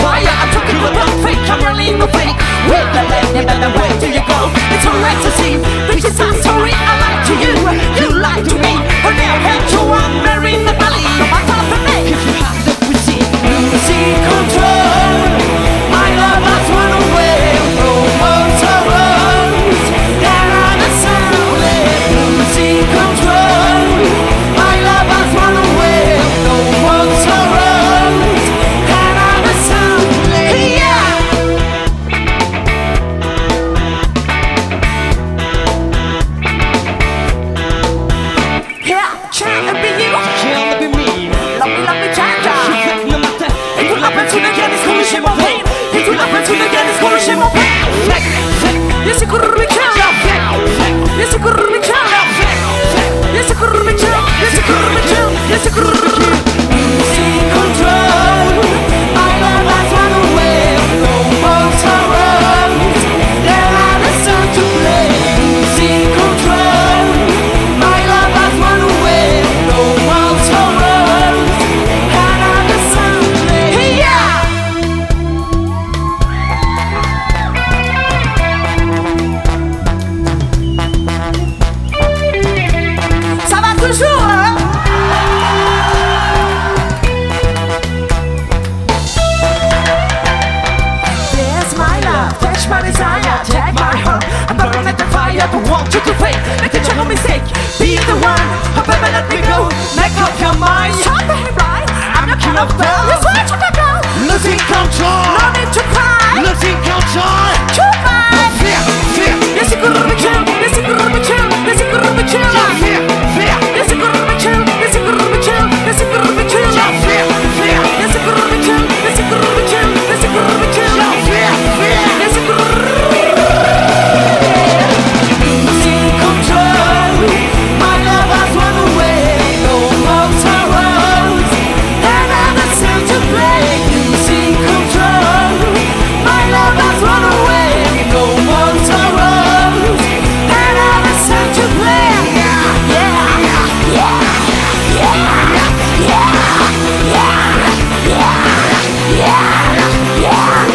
fire. I'm talking about fake, I'm really no fake. With the lady, but then where do you go? It's alright to see, this is my story. I lie to you, you lie to me. Her name had to one, Mary in the valley. No matter the name, if you have the pussy, losing control. My love has run away, no more sorrows. There are the sound, losing control. My love has run away, no more sorrows. There are the sound, yeah. Yeah, trying to be you, Trying to be me. love me, cha-cha. No matter. Et tout la peine sous le gars, c'est chez mon pain. Et tout la peine sous le gars, c'est chez mon pain. Yes, it could be killed. Yes, it could be killed. Yes, it could be killed. Yes, it could be killed. Yes, it could be killed. Losing control. My love has run away. No more sorrows. There are the sun to play. Losing control. My love has run away. No more sorrows. There are the sun to play. Yeah. Ça va toujours, hein? There's my love, touch my desire, take my heart. I'm burning at the fire, don't want you to fade. Make a no mistake, be the one. However, let me go, make up your mind. Stop it, right? I'm not king of bells. That's what you can go. Losing control. No need to cry. Losing control.